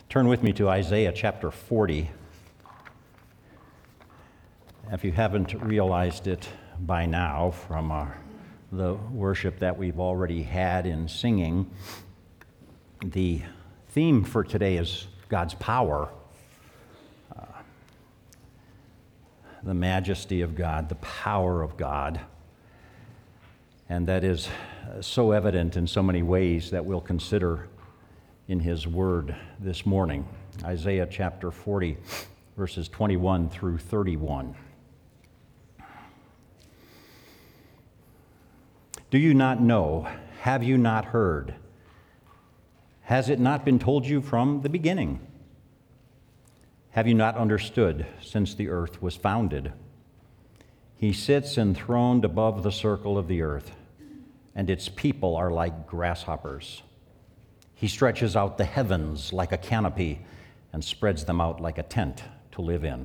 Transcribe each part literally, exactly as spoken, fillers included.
Turn with me to Isaiah chapter forty. If you haven't realized it by now from our, the worship that we've already had in singing, the theme for today is God's power, uh, the majesty of God, the power of God. And that is so evident in so many ways that we'll consider in His Word this morning. Isaiah chapter forty, verses twenty-one through thirty-one. Do you not know? Have you not heard? Has it not been told you from the beginning? Have you not understood since the earth was founded? He sits enthroned above the circle of the earth, and its people are like grasshoppers. He stretches out the heavens like a canopy and spreads them out like a tent to live in.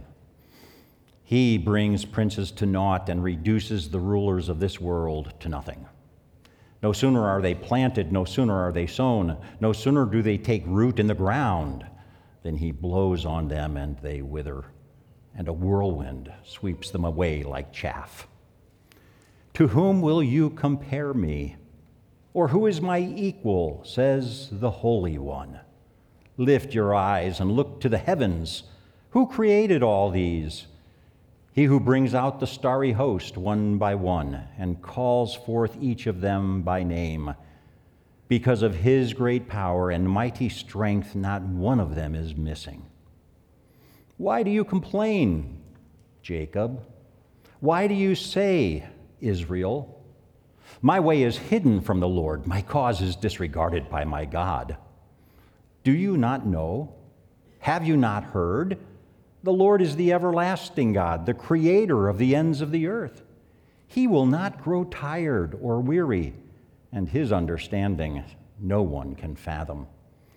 He brings princes to naught and reduces the rulers of this world to nothing. No sooner are they planted, no sooner are they sown, no sooner do they take root in the ground than he blows on them and they wither, and a whirlwind sweeps them away like chaff. To whom will you compare me? Or who is my equal, says the Holy One. Lift your eyes and look to the heavens. Who created all these? He who brings out the starry host one by one and calls forth each of them by name. Because of his great power and mighty strength, not one of them is missing. Why do you complain, Jacob? Why do you say, Israel? My way is hidden from the Lord. My cause is disregarded by my God. Do you not know? Have you not heard? The Lord is the everlasting God, the creator of the ends of the earth. He will not grow tired or weary, and his understanding no one can fathom.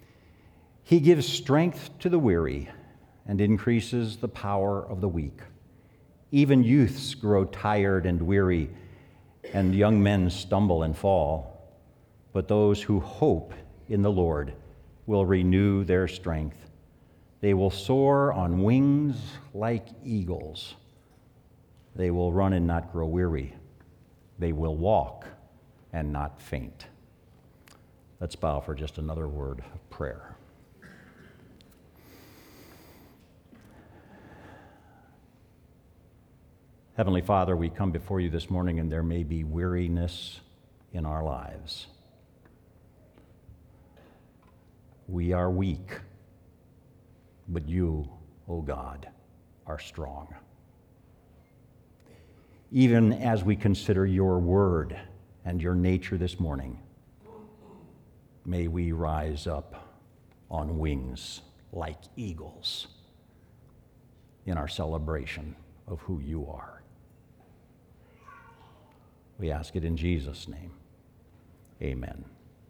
He gives strength to the weary and increases the power of the weak. Even youths grow tired and weary, and young men stumble and fall. But those who hope in the Lord will renew their strength. They will soar on wings like eagles. They will run and not grow weary. They will walk and not faint. Let's bow for just another word of prayer. Heavenly Father, we come before you this morning, and there may be weariness in our lives. We are weak. But you, O God, are strong. Even as we consider your word and your nature this morning, may we rise up on wings like eagles in our celebration of who you are. We ask it in Jesus' name. Amen.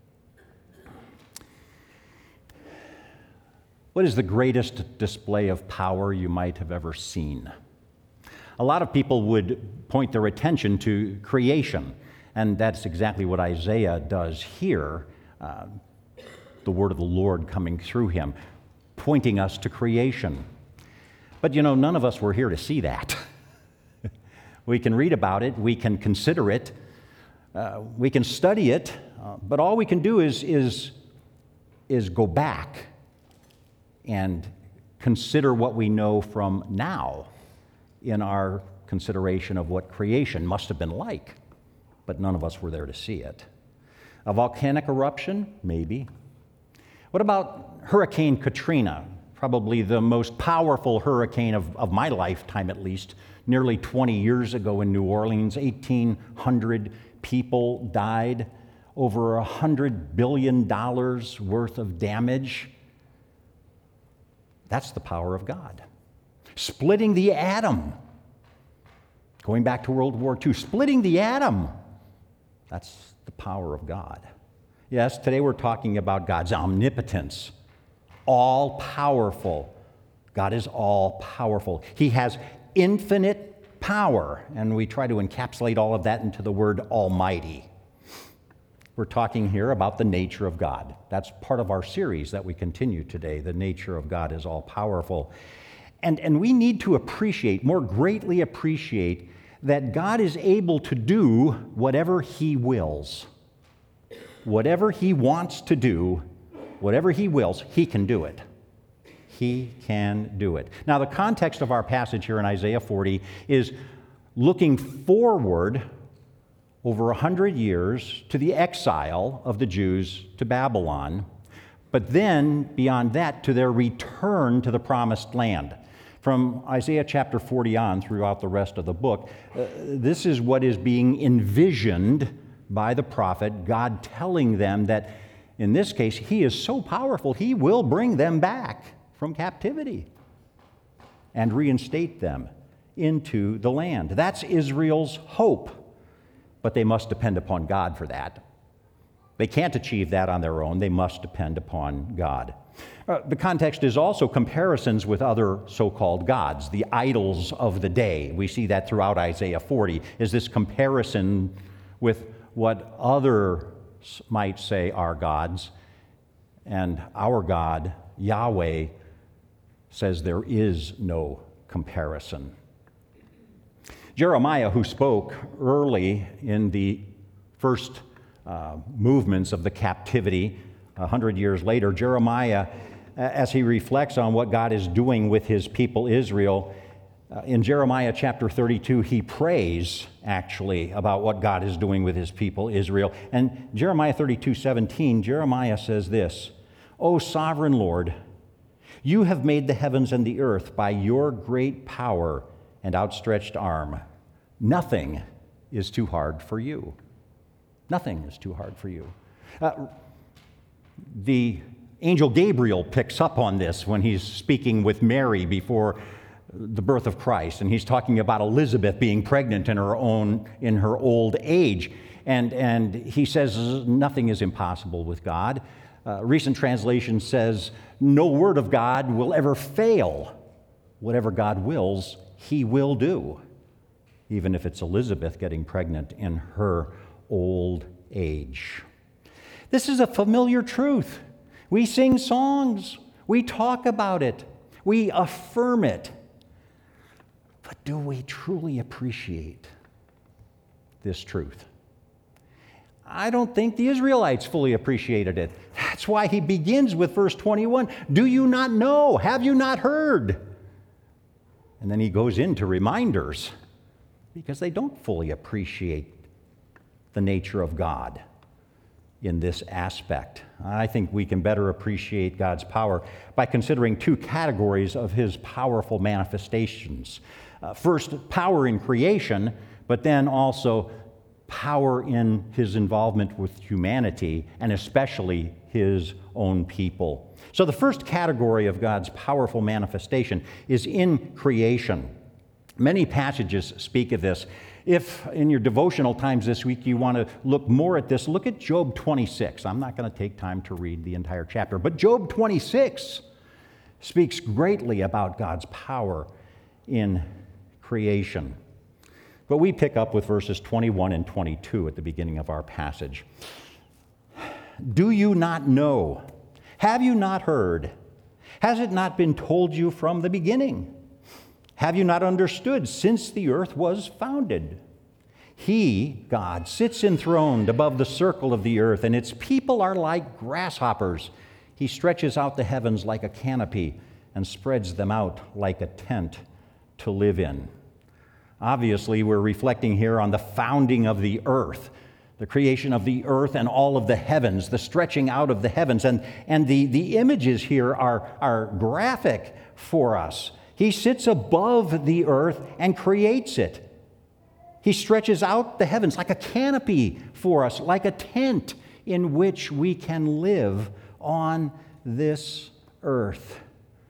What is the greatest display of power you might have ever seen? A lot of people would point their attention to creation, and that's exactly what Isaiah does here, uh, the word of the Lord coming through him, pointing us to creation. But you know, none of us were here to see that. We can read about it, we can consider it, uh, we can study it, uh, but all we can do is, is, is go back and consider what we know from now in our consideration of what creation must have been like, but none of us were there to see it. A volcanic eruption? Maybe. What about Hurricane Katrina? Probably the most powerful hurricane of, of my lifetime, at least, nearly twenty years ago in New Orleans. eighteen hundred people died, over one hundred billion dollars worth of damage. That's the power of God. Splitting the atom. Going back to World War Two, splitting the atom. That's the power of God. Yes, today we're talking about God's omnipotence. All-powerful. God is all-powerful. He has infinite power, and we try to encapsulate all of that into the word almighty. We're talking here about the nature of God. That's part of our series that we continue today. The nature of God is all-powerful. And, and we need to appreciate, more greatly appreciate, that God is able to do whatever He wills. Whatever He wants to do, whatever He wills, He can do it. He can do it. Now, the context of our passage here in Isaiah forty is looking forward over a hundred years to the exile of the Jews to Babylon, but then beyond that to their return to the promised land. From Isaiah chapter forty on throughout the rest of the book, uh, this is what is being envisioned by the prophet, God telling them that in this case, He is so powerful, He will bring them back from captivity and reinstate them into the land. That's Israel's hope. But they must depend upon God for that. They can't achieve that on their own. They must depend upon God. Uh, the context is also comparisons with other so-called gods, the idols of the day. We see that throughout Isaiah forty, is this comparison with what others might say are gods. And our God, Yahweh, says there is no comparison. Jeremiah, who spoke early in the first uh, movements of the captivity, a hundred years later, Jeremiah, as he reflects on what God is doing with His people Israel, uh, in Jeremiah chapter thirty-two, he prays, actually, about what God is doing with His people Israel. And Jeremiah thirty-two seventeen, Jeremiah says this, "O sovereign Lord, You have made the heavens and the earth by Your great power and outstretched arm. Nothing is too hard for You." Nothing is too hard for You. Uh, the angel Gabriel picks up on this when he's speaking with Mary before the birth of Christ, and he's talking about Elizabeth being pregnant in her own in her old age, and and he says nothing is impossible with God. Uh, recent translation says no word of God will ever fail. Whatever God wills, He will do, even if it's Elizabeth getting pregnant in her old age. This is a familiar truth. We sing songs, we talk about it, we affirm it. But do we truly appreciate this truth? I don't think the Israelites fully appreciated it. That's why he begins with verse twenty-one. Do you not know? Have you not heard? And then he goes into reminders because they don't fully appreciate the nature of God in this aspect. I think we can better appreciate God's power by considering two categories of His powerful manifestations. Uh, first, power in creation, but then also power in His involvement with humanity, and especially His own people. So the first category of God's powerful manifestation is in creation. Many passages speak of this. If in your devotional times this week you want to look more at this, look at Job twenty-six. I'm not going to take time to read the entire chapter, but Job twenty-six speaks greatly about God's power in creation. But we pick up with verses twenty-one and twenty-two at the beginning of our passage. Do you not know? Have you not heard? Has it not been told you from the beginning? Have you not understood since the earth was founded? He, God, sits enthroned above the circle of the earth, and its people are like grasshoppers. He stretches out the heavens like a canopy and spreads them out like a tent to live in. Obviously, we're reflecting here on the founding of the earth, the creation of the earth and all of the heavens, the stretching out of the heavens. And, and the, the images here are, are graphic for us. He sits above the earth and creates it. He stretches out the heavens like a canopy for us, like a tent in which we can live on this earth.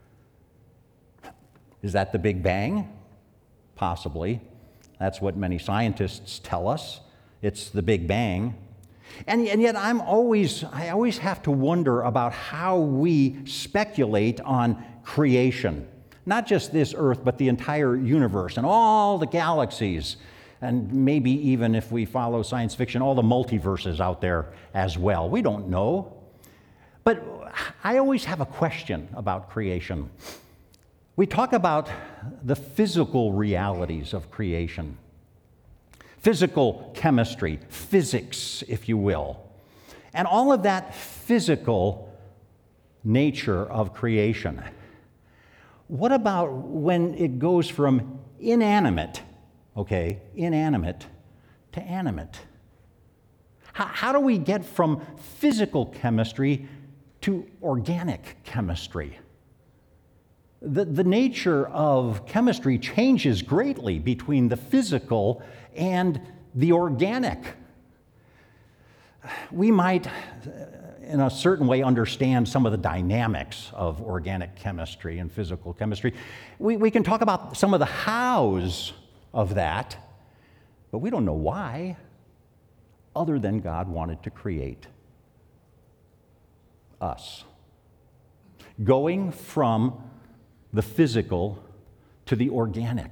Is that the Big Bang? Possibly. That's what many scientists tell us. It's the Big Bang. And, and yet I'm always, I always have to wonder about how we speculate on creation. Not just this earth, but the entire universe and all the galaxies. And maybe even if we follow science fiction, all the multiverses out there as well. We don't know. But I always have a question about creation. We talk about the physical realities of creation, physical chemistry, physics, if you will. And all of that physical nature of creation. What about when it goes from inanimate, okay, inanimate to animate? How, how do we get from physical chemistry to organic chemistry? The, the nature of chemistry changes greatly between the physical and the organic. We might, in a certain way, understand some of the dynamics of organic chemistry and physical chemistry. We, we can talk about some of the hows of that, but we don't know why, other than God wanted to create us. Going from the physical to the organic.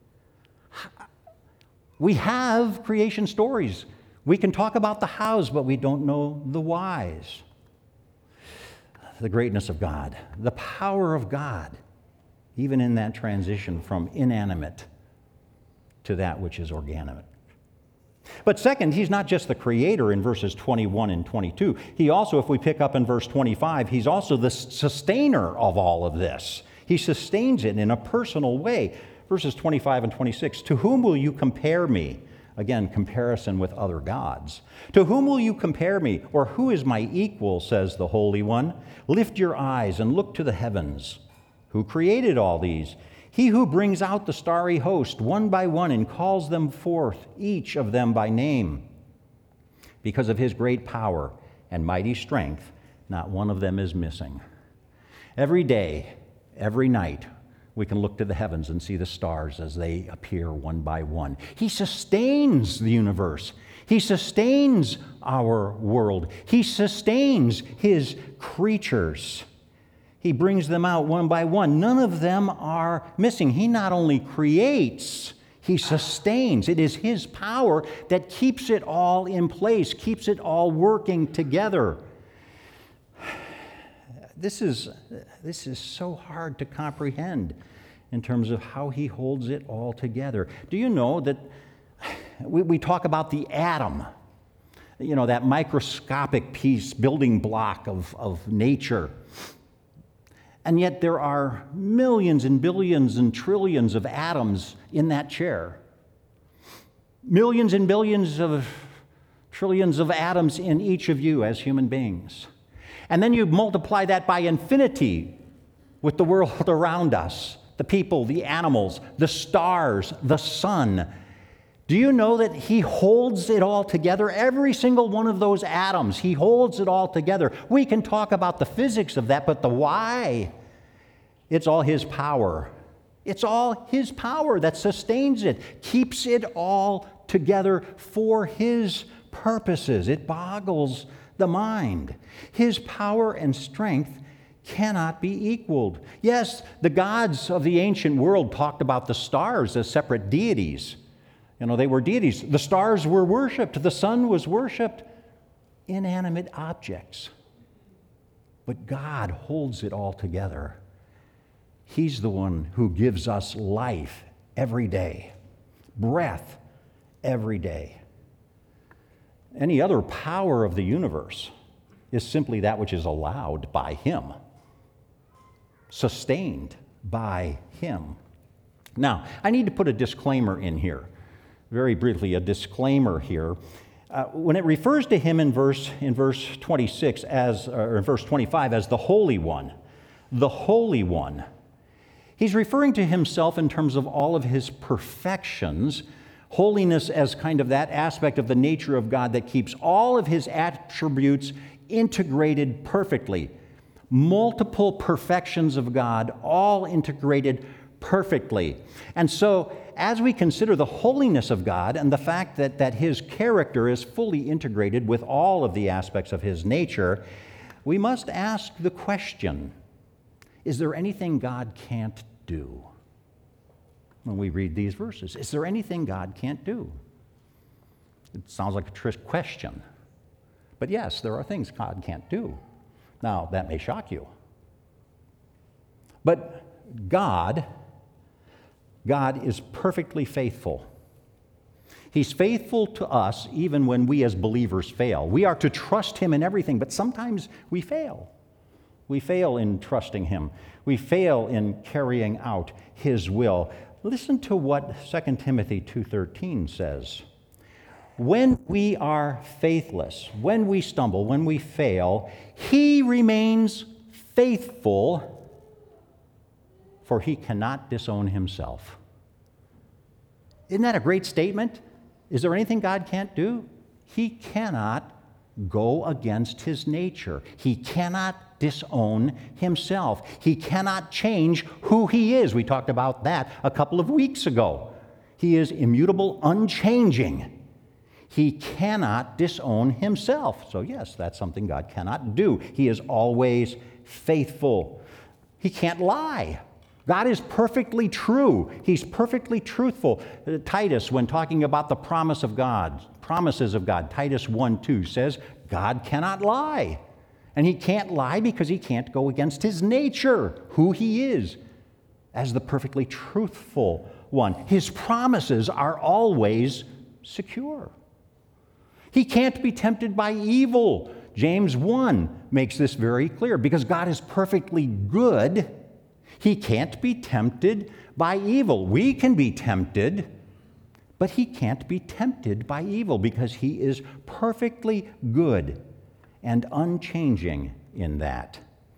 We have creation stories. We can talk about the hows, but we don't know the whys. The greatness of God, the power of God, even in that transition from inanimate to that which is organic. But second, he's not just the creator in verses twenty-one and twenty-two. He also, if we pick up in verse twenty-five, he's also the sustainer of all of this. He sustains it in a personal way. Verses twenty-five and twenty-six, to whom will you compare me? Again, comparison with other gods. To whom will you compare me? Or who is my equal, says the Holy One? Lift your eyes and look to the heavens. Who created all these? He who brings out the starry host one by one and calls them forth, each of them by name. Because of his great power and mighty strength, not one of them is missing. Every day, every night, we can look to the heavens and see the stars as they appear one by one. He sustains the universe. He sustains our world. He sustains his creatures. He brings them out one by one. None of them are missing. He not only creates, he sustains. It is his power that keeps it all in place, keeps it all working together. This is, this is so hard to comprehend in terms of how he holds it all together. Do you know that we, we talk about the atom, you know, that microscopic piece, building block of, of nature. And yet there are millions and billions and trillions of atoms in that chair. Millions and billions of trillions of atoms in each of you as human beings. And then you multiply that by infinity with the world around us, the people, the animals, the stars, the sun. Do you know that he holds it all together? Every single one of those atoms, he holds it all together. We can talk about the physics of that, but the why, it's all his power. It's all his power that sustains it, keeps it all together for his purposes. It boggles the mind. His power and strength cannot be equaled. Yes, the gods of the ancient world talked about the stars as separate deities. You know, they were deities. The stars were worshipped. The sun was worshipped. Inanimate objects. But God holds it all together. He's the one who gives us life every day, breath every day. Any other power of the universe is simply that which is allowed by him, sustained by him. Now, I need to put a disclaimer in here, very briefly, a disclaimer here. Uh, when it refers to him in verse in verse twenty-six as, or in verse twenty-five as the Holy One, the Holy One, he's referring to himself in terms of all of his perfections. Holiness as kind of that aspect of the nature of God that keeps all of his attributes integrated perfectly. Multiple perfections of God, all integrated perfectly. And so, as we consider the holiness of God and the fact that, that his character is fully integrated with all of the aspects of his nature, we must ask the question, is there anything God can't do? when we read these verses. Is there anything God can't do? It sounds like a trick question. But yes, there are things God can't do. Now, that may shock you. But God, God is perfectly faithful. He's faithful to us even when we as believers fail. We are to trust Him in everything, but sometimes we fail. We fail in trusting Him. We fail in carrying out His will. Listen to what Second Timothy two thirteen says. When we are faithless, when we stumble, when we fail, He remains faithful, for He cannot disown Himself. Isn't that a great statement? Is there anything God can't do? He cannot go against His nature. He cannot disown Himself. He cannot change who He is. We talked about that a couple of weeks ago. He is immutable, unchanging. He cannot disown Himself. So yes, that's something God cannot do. He is always faithful. He can't lie. God is perfectly true. He's perfectly truthful. Titus, when talking about the promise of God, promises of God, Titus one two says, God cannot lie. And He can't lie because He can't go against His nature, who He is, as the perfectly truthful one. His promises are always secure. He can't be tempted by evil. James one makes this very clear. Because God is perfectly good, He can't be tempted by evil. We can be tempted, but He can't be tempted by evil because He is perfectly good and unchanging in that.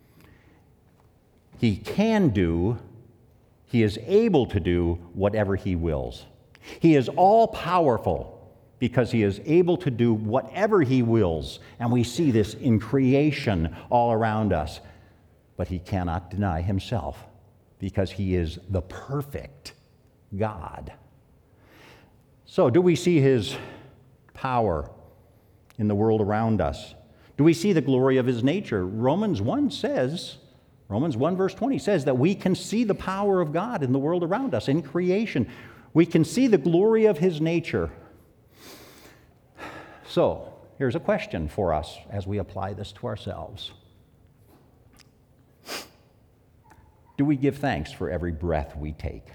He can do, He is able to do whatever He wills. He is all-powerful because He is able to do whatever He wills. And we see this in creation all around us. But He cannot deny Himself, because He is the perfect God. So, do we see His power in the world around us? Do we see the glory of His nature? Romans one says, Romans one verse twenty says that we can see the power of God in the world around us, in creation. We can see the glory of His nature. So, here's a question for us as we apply this to ourselves. Do we give thanks for every breath we take?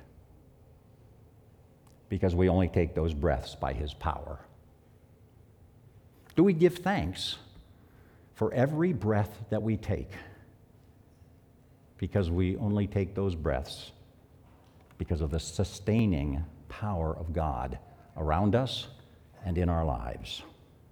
Because we only take those breaths by His power. Do we give thanks for every breath that we take? Because we only take those breaths because of the sustaining power of God around us and in our lives.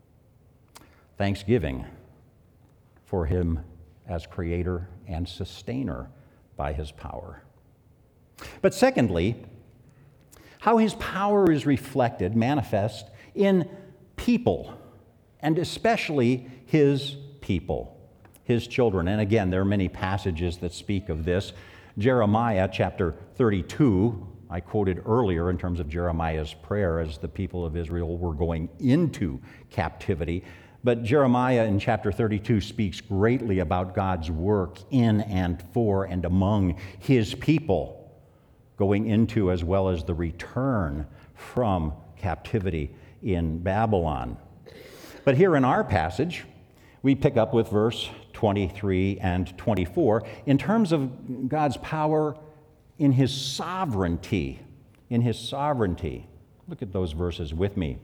Thanksgiving for Him as Creator and Sustainer by His power. But secondly, how His power is reflected, manifest in people, and especially His people, His children. And again, there are many passages that speak of this. Jeremiah chapter thirty-two, I quoted earlier in terms of Jeremiah's prayer as the people of Israel were going into captivity. But Jeremiah in chapter thirty-two speaks greatly about God's work in and for and among His people, going into as well as the return from captivity in Babylon. But here in our passage, we pick up with verse twenty-three and twenty-four in terms of God's power in His sovereignty. In His sovereignty. Look at those verses with me.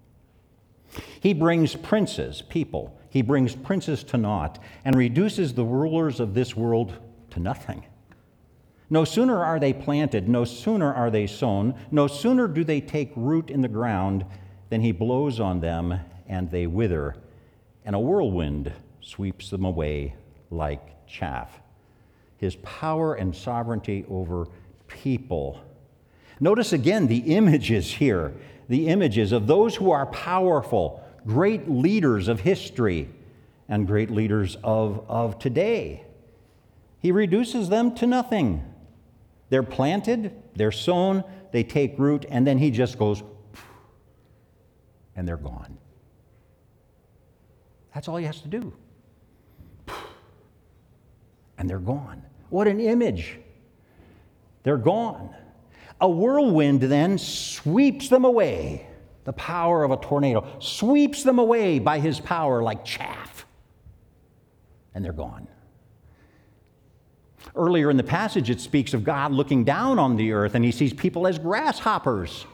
He brings princes, people, He brings princes to naught and reduces the rulers of this world to nothing. No sooner are they planted, no sooner are they sown, no sooner do they take root in the ground than He blows on them and they wither, and a whirlwind sweeps them away like chaff. His power and sovereignty over people. Notice again the images here, the images of those who are powerful, great leaders of history and great leaders of, of today. He reduces them to nothing. They're planted, they're sown, they take root, and then He just goes, and they're gone. That's all He has to do. And they're gone. What an image. They're gone. A whirlwind then sweeps them away. The power of a tornado sweeps them away by his power like chaff. And they're gone. Earlier in the passage, it speaks of God looking down on the earth, and he sees people as grasshoppers.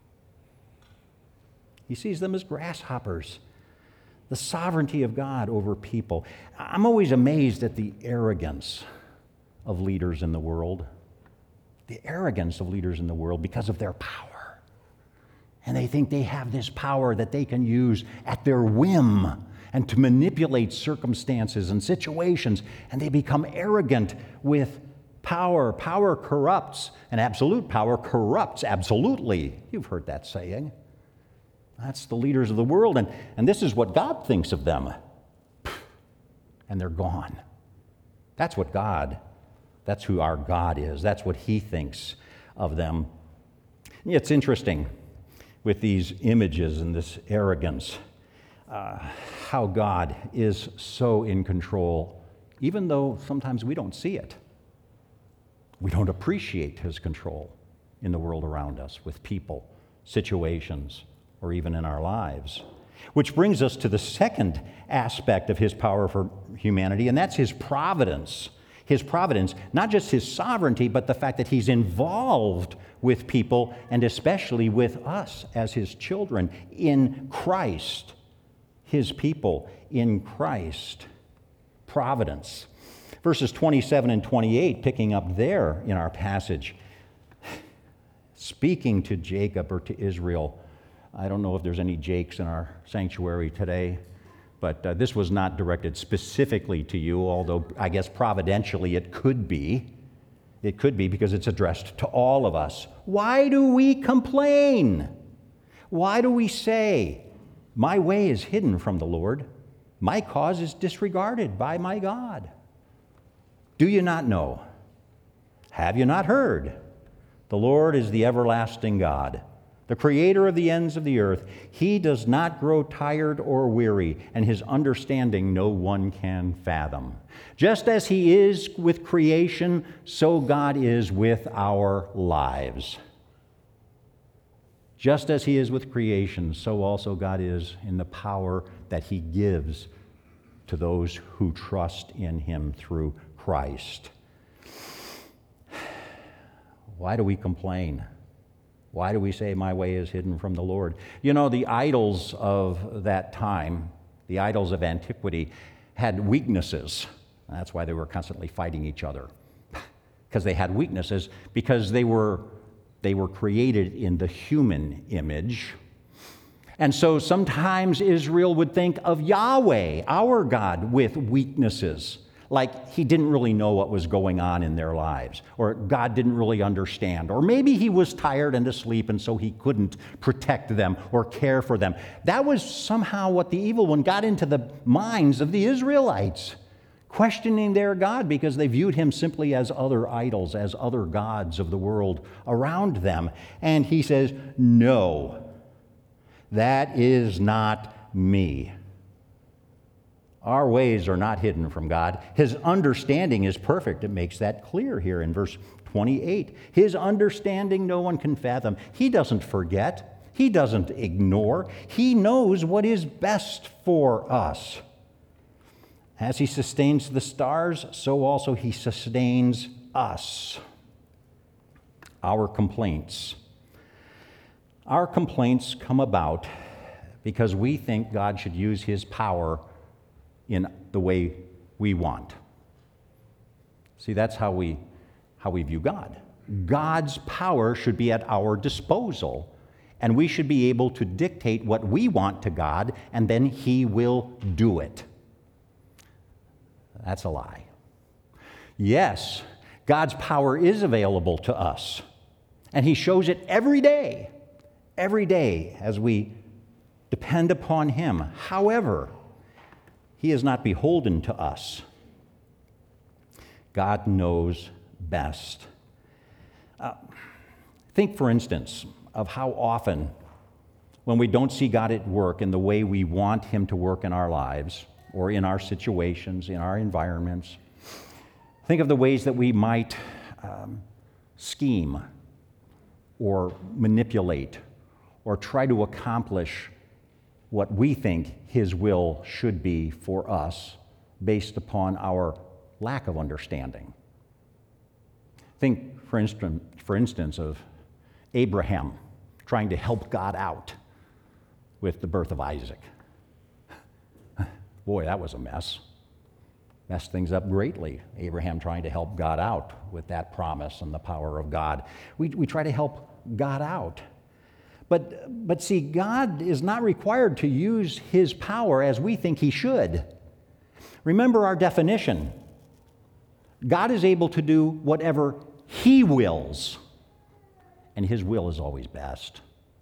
He sees them as grasshoppers. The sovereignty of God over people. I'm always amazed at the arrogance of leaders in the world. The arrogance of leaders in the world because of their power. And they think they have this power that they can use at their whim and to manipulate circumstances and situations, and they become arrogant with power. Power corrupts, and absolute power corrupts absolutely. You've heard that saying. That's the leaders of the world, and, and this is what God thinks of them. And they're gone. That's what God, that's who our God is. That's what he thinks of them. It's interesting with these images and this arrogance, uh, how God is so in control, even though sometimes we don't see it. We don't appreciate his control in the world around us with people, situations, or even in our lives. Which brings us to the second aspect of his power for humanity, and that's his providence. His providence, not just his sovereignty, but the fact that he's involved with people, and especially with us as his children in Christ, his people in Christ. Providence. Verses twenty-seven and twenty-eight, picking up there in our passage, speaking to Jacob or to Israel. I don't know if there's any Jakes in our sanctuary today, but uh, this was not directed specifically to you, although I guess providentially it could be. It could be because it's addressed to all of us. Why do we complain? Why do we say, my way is hidden from the Lord, my cause is disregarded by my God? Do you not know? Have you not heard? The Lord is the everlasting God, the creator of the ends of the earth. He does not grow tired or weary, and his understanding no one can fathom. Just as he is with creation, so God is with our lives. Just as he is with creation, so also God is in the power that he gives to those who trust in him through Christ. Why do we complain? Why do we say, my way is hidden from the Lord? You know, the idols of that time, the idols of antiquity, had weaknesses. That's why they were constantly fighting each other. Because they had weaknesses, because they were, they were created in the human image. And so sometimes Israel would think of Yahweh, our God, with weaknesses. Like he didn't really know what was going on in their lives, or God didn't really understand, or maybe he was tired and asleep and so he couldn't protect them or care for them. That was somehow what the evil one got into the minds of the Israelites, questioning their God because they viewed him simply as other idols, as other gods of the world around them. And he says, no, that is not me. Our ways are not hidden from God. His understanding is perfect. It makes that clear here in verse twenty-eight. His understanding no one can fathom. He doesn't forget. He doesn't ignore. He knows what is best for us. As he sustains the stars, so also he sustains us. Our complaints. Our complaints come about because we think God should use his power in the way we want. See, that's how we, how we view God. God's power should be at our disposal, and we should be able to dictate what we want to God, and then he will do it. That's a lie. Yes, God's power is available to us, and he shows it every day, every day as we depend upon him. However, he is not beholden to us. God knows best. Uh, think, for instance, of how often when we don't see God at work in the way we want him to work in our lives or in our situations, in our environments, think of the ways that we might um, scheme or manipulate or try to accomplish what we think His will should be for us based upon our lack of understanding. Think, for instance, for instance, of Abraham trying to help God out with the birth of Isaac. Boy, that was a mess. Messed things up greatly. Abraham trying to help God out with that promise and the power of God. We, we try to help God out. But, but see, God is not required to use His power as we think He should. Remember our definition. God is able to do whatever He wills, and His will is always best.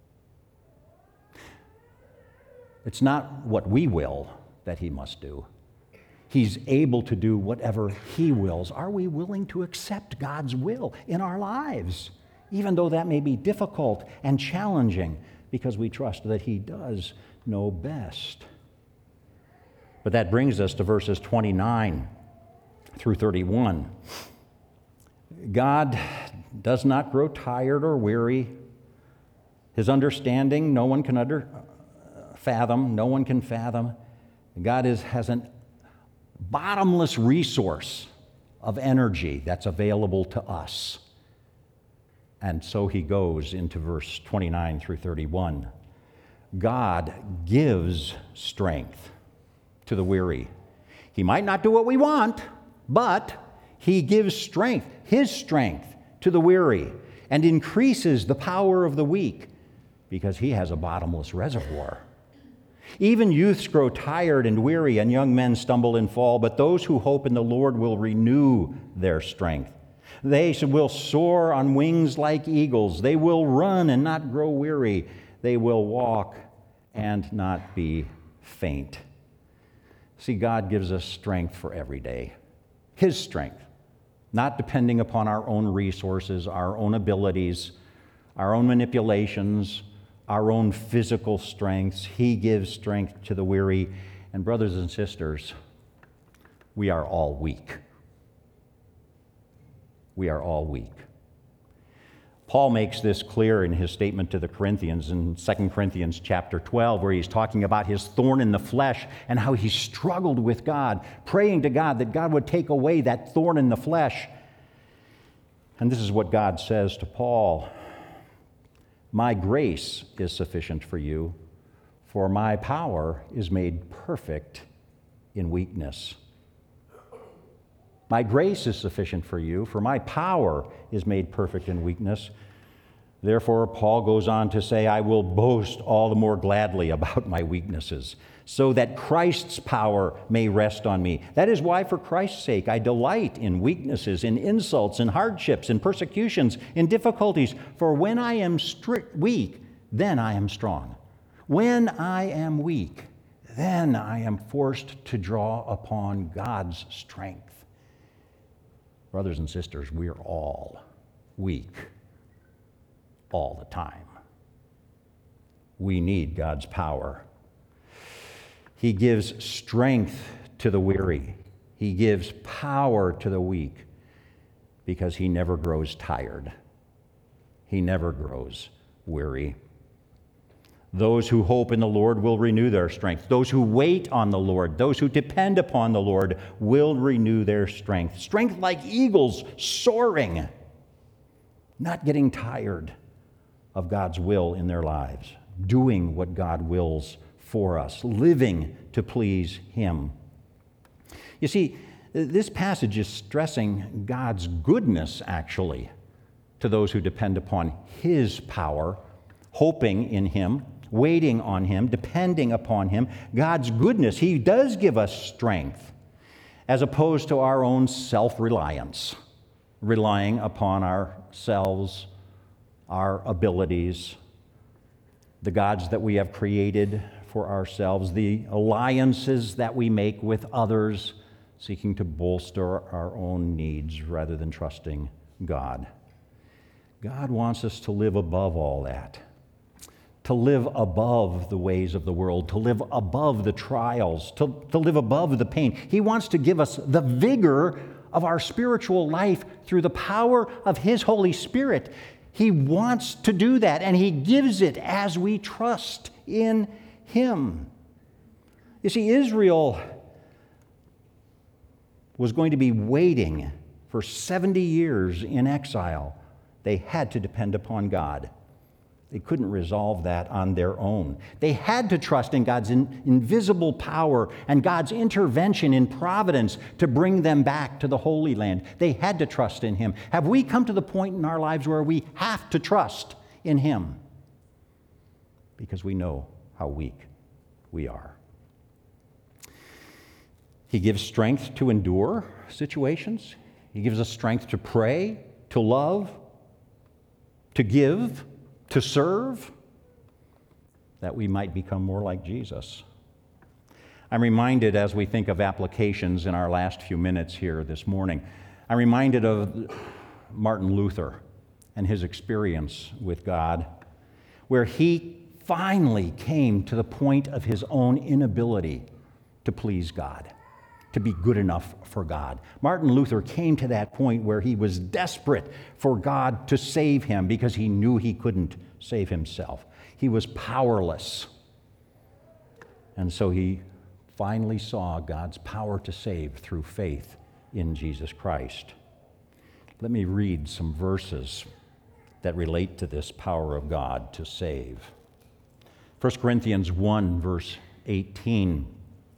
It's not what we will that He must do. He's able to do whatever He wills. Are we willing to accept God's will in our lives, even though that may be difficult and challenging, because we trust that He does know best? But that brings us to verses twenty-nine through thirty-one. God does not grow tired or weary. His understanding no one can under, fathom, no one can fathom. God is, has an bottomless resource of energy that's available to us. And so he goes into verse twenty-nine through thirty-one. God gives strength to the weary. He might not do what we want, but He gives strength, His strength, to the weary and increases the power of the weak because He has a bottomless reservoir. Even youths grow tired and weary, and young men stumble and fall, but those who hope in the Lord will renew their strength. They will soar on wings like eagles. They will run and not grow weary. They will walk and not be faint. See, God gives us strength for every day. His strength, not depending upon our own resources, our own abilities, our own manipulations, our own physical strengths. He gives strength to the weary. And brothers and sisters, we are all weak. We are all weak. Paul makes this clear in his statement to the Corinthians in Second Corinthians chapter twelve, where he's talking about his thorn in the flesh and how he struggled with God, praying to God that God would take away that thorn in the flesh. And this is what God says to Paul: "My grace is sufficient for you, for my power is made perfect in weakness." My grace is sufficient for you, for my power is made perfect in weakness. Therefore, Paul goes on to say, I will boast all the more gladly about my weaknesses, so that Christ's power may rest on me. That is why, for Christ's sake, I delight in weaknesses, in insults, in hardships, in persecutions, in difficulties. For when I am strict, weak, then I am strong. When I am weak, then I am forced to draw upon God's strength. Brothers and sisters, we're all weak all the time. We need God's power. He gives strength to the weary. He gives power to the weak because He never grows tired. He never grows weary. Those who hope in the Lord will renew their strength. Those who wait on the Lord, those who depend upon the Lord will renew their strength. Strength like eagles soaring, not getting tired of God's will in their lives, doing what God wills for us, living to please Him. You see, this passage is stressing God's goodness, actually, to those who depend upon His power, hoping in Him, waiting on Him, depending upon Him. God's goodness, He does give us strength, as opposed to our own self-reliance, relying upon ourselves, our abilities, the gods that we have created for ourselves, the alliances that we make with others, seeking to bolster our own needs rather than trusting God. God wants us to live above all that, to live above the ways of the world, to live above the trials, to, to live above the pain. He wants to give us the vigor of our spiritual life through the power of His Holy Spirit. He wants to do that, and He gives it as we trust in Him. You see, Israel was going to be waiting for seventy years in exile. They had to depend upon God. They couldn't resolve that on their own. They had to trust in God's in, invisible power and God's intervention in providence to bring them back to the Holy Land. They had to trust in Him. Have we come to the point in our lives where we have to trust in Him? Because we know how weak we are. He gives strength to endure situations. He gives us strength to pray, to love, to give, to serve, that we might become more like Jesus. I'm reminded, as we think of applications in our last few minutes here this morning, I'm reminded of Martin Luther and his experience with God, where he finally came to the point of his own inability to please God, to be good enough for God. Martin Luther came to that point where he was desperate for God to save him because he knew he couldn't save himself. He was powerless. And so he finally saw God's power to save through faith in Jesus Christ. Let me read some verses that relate to this power of God to save. First Corinthians one, verse eighteen.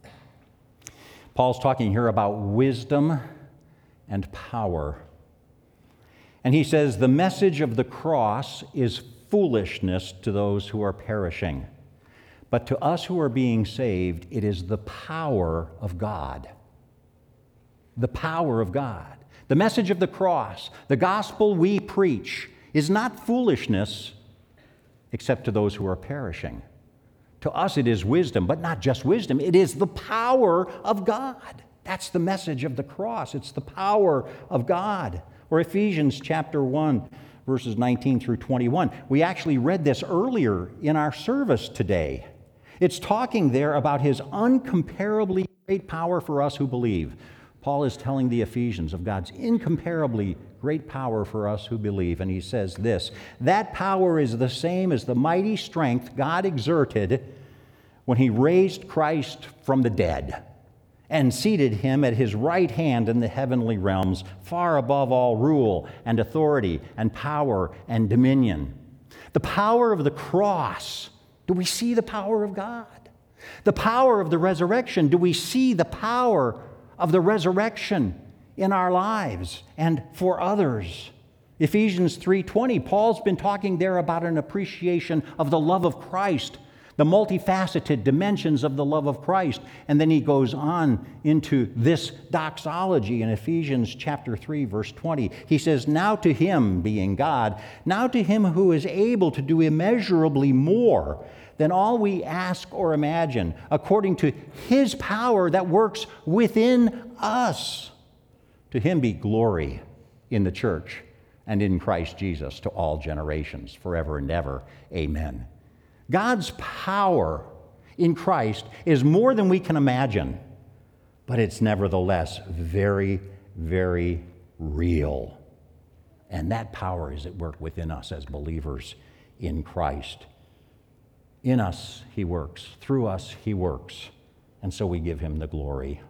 Paul's talking here about wisdom and power. And he says, the message of the cross is foolishness to those who are perishing. But to us who are being saved, it is the power of God. The power of God. The message of the cross, the gospel we preach, is not foolishness except to those who are perishing. To us it is wisdom, but not just wisdom. It is the power of God. That's the message of the cross. It's the power of God. Or Ephesians chapter one, verses nineteen through twenty-one. We actually read this earlier in our service today. It's talking there about His uncomparably great power for us who believe. Paul is telling the Ephesians of God's incomparably great power for us who believe. And he says this, that power is the same as the mighty strength God exerted when He raised Christ from the dead and seated Him at His right hand in the heavenly realms, far above all rule and authority and power and dominion. The power of the cross. Do we see the power of God? The power of the resurrection. Do we see the power of the resurrection in our lives and for others? Ephesians three twenty, Paul's been talking there about an appreciation of the love of Christ, the multifaceted dimensions of the love of Christ. And then he goes on into this doxology in Ephesians chapter three, verse twenty. He says, now to Him, being God, now to Him who is able to do immeasurably more than all we ask or imagine, according to His power that works within us. To Him be glory in the church and in Christ Jesus to all generations, forever and ever. Amen. God's power in Christ is more than we can imagine, but it's nevertheless very, very real. And that power is at work within us as believers in Christ. In us He works, through us He works, and so we give Him the glory.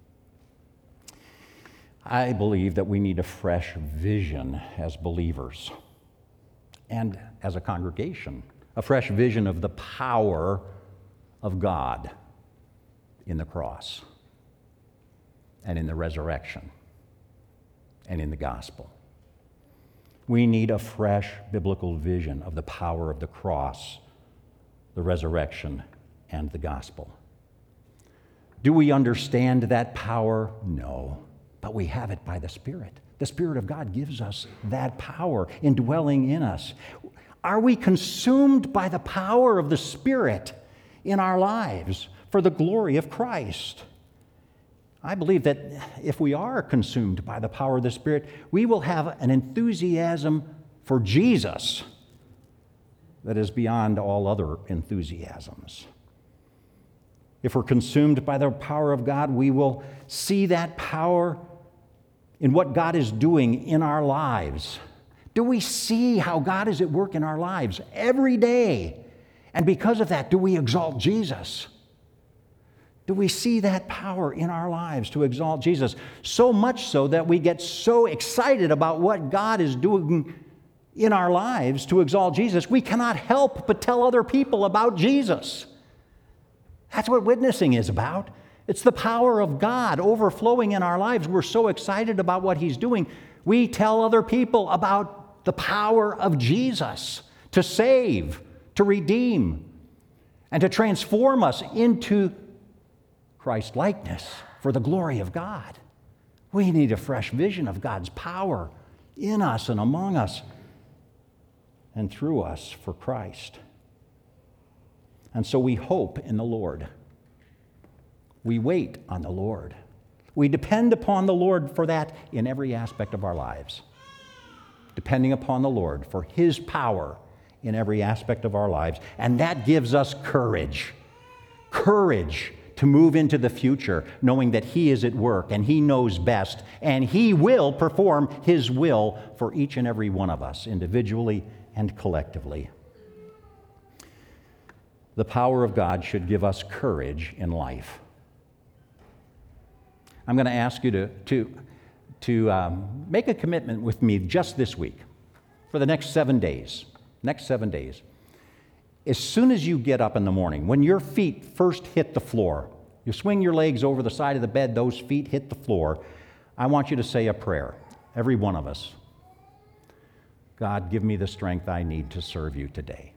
I believe that we need a fresh vision as believers and as a congregation, a fresh vision of the power of God in the cross and in the resurrection and in the gospel. We need a fresh biblical vision of the power of the cross, the resurrection, and the gospel. Do we understand that power? No. But we have it by the Spirit. The Spirit of God gives us that power indwelling in us. Are we consumed by the power of the Spirit in our lives for the glory of Christ? I believe that if we are consumed by the power of the Spirit, we will have an enthusiasm for Jesus that is beyond all other enthusiasms. If we're consumed by the power of God, we will see that power in what God is doing in our lives, Do we see how God is at work in our lives every day? And because of that, do we exalt Jesus? Do we see that power in our lives to exalt Jesus? So much so that we get so excited about what God is doing in our lives to exalt Jesus, we cannot help but tell other people about Jesus. That's what witnessing is about. It's the power of God overflowing in our lives. We're so excited about what He's doing. We tell other people about the power of Jesus to save, to redeem, and to transform us into Christ-likeness for the glory of God. We need a fresh vision of God's power in us and among us and through us for Christ. And so we hope in the Lord. We wait on the Lord. We depend upon the Lord for that in every aspect of our lives. Depending upon the Lord for His power in every aspect of our lives. And that gives us courage. Courage to move into the future, knowing that He is at work and He knows best, and He will perform His will for each and every one of us, individually and collectively. The power of God should give us courage in life. I'm going to ask you to, to, to um, make a commitment with me just this week, for the next seven days. Next seven days. As soon as you get up in the morning, when your feet first hit the floor, you swing your legs over the side of the bed, those feet hit the floor, I want you to say a prayer, every one of us. God, give me the strength I need to serve you today.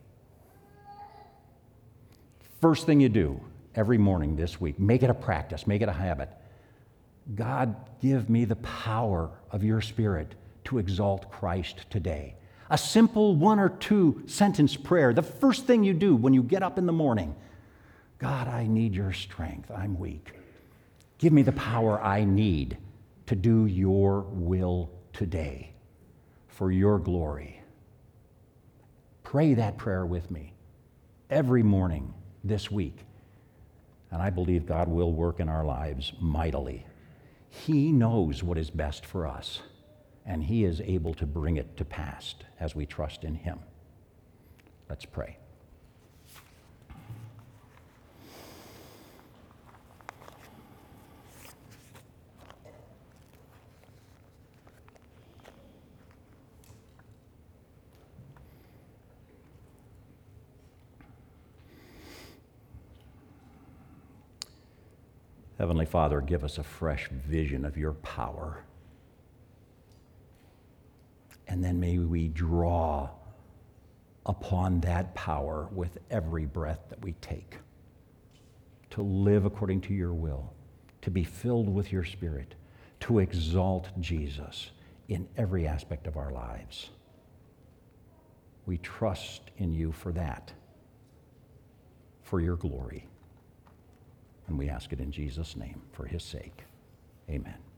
First thing you do every morning this week, make it a practice, make it a habit. God, give me the power of your Spirit to exalt Christ today. A simple one or two sentence prayer, the first thing you do when you get up in the morning. God, I need your strength. I'm weak. Give me the power I need to do your will today for your glory. Pray that prayer with me every morning this week. And I believe God will work in our lives mightily. He knows what is best for us, and He is able to bring it to pass as we trust in Him. Let's pray. Heavenly Father, give us a fresh vision of your power. And then may we draw upon that power with every breath that we take, to live according to your will, to be filled with your Spirit, to exalt Jesus in every aspect of our lives. We trust in you for that, for your glory. And we ask it in Jesus' name, for his sake. Amen.